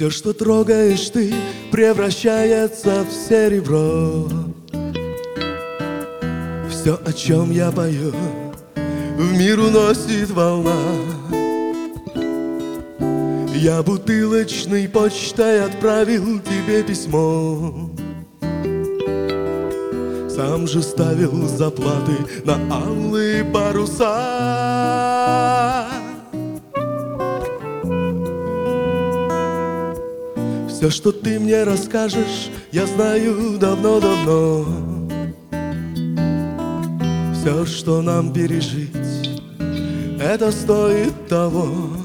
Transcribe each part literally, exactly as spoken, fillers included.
Все, что трогаешь ты, превращается в серебро. Все, о чем я пою, в мир уносит волна. Я бутылочной почтой отправил тебе письмо. Сам же ставил заплаты на алые паруса. Все, что ты мне расскажешь, я знаю давно-давно. Все, что нам пережить, это стоит того.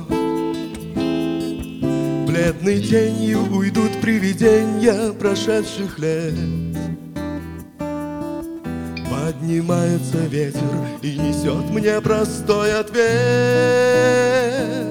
Бледной тенью уйдут привидения прошедших лет. Поднимается ветер и несет мне простой ответ.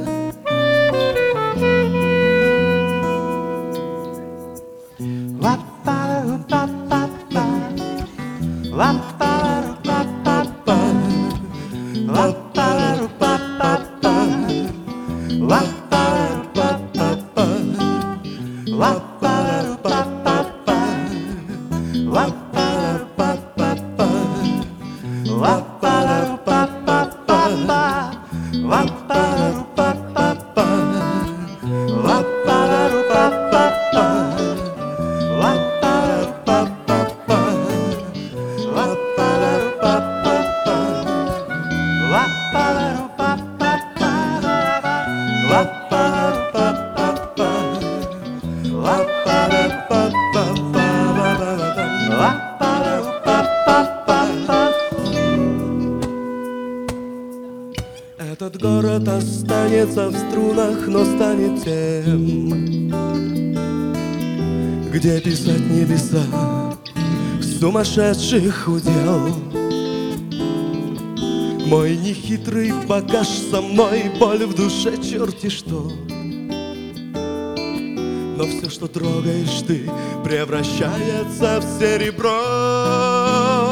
Этот город останется в струнах, но станет тем, где писать небеса сумасшедших удел. Мой нехитрый багаж со мной, боль в душе, черти что. Но все, что трогаешь ты, превращается в серебро.